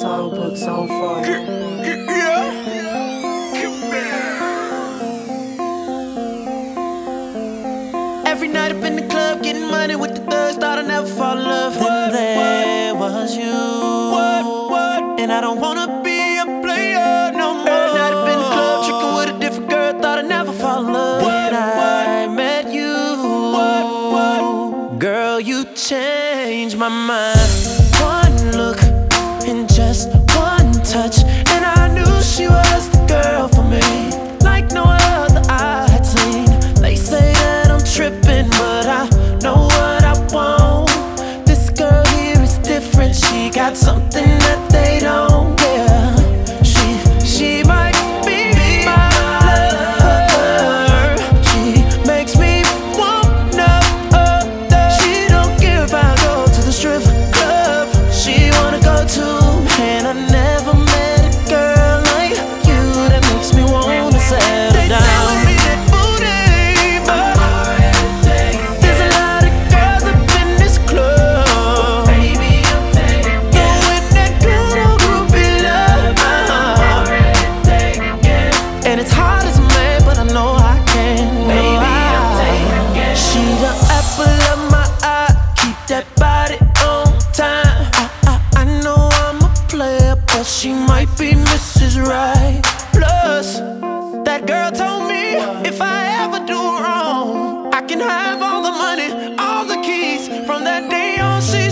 songbooks on fire. Every night up in the club, getting money with the thugs, thought I'd never fall in love. Then there was you. And I don't wanna be a player no more. Every night up in the club, tricking with a different girl, thought I'd never fall in love. When I met you, girl, you changed my mind. One look and just one touch, and I knew she was the girl for me, like no other I had seen. They say that I'm tripping, but I know what I want. This girl here is different, she got something that they don't. Yeah, she might be my lover. She makes me want no other. She don't care if I go to the strip club, she wanna go too. And I never met a girl like you that makes me wanna settle down. And it's hard as a man, but I know I can. She the apple of my eye, keep that body on time. I know I'm a player, but she might be Mrs. Right. Plus, that girl told me if I ever do wrong, I can have all the money, all the keys. From that day on, she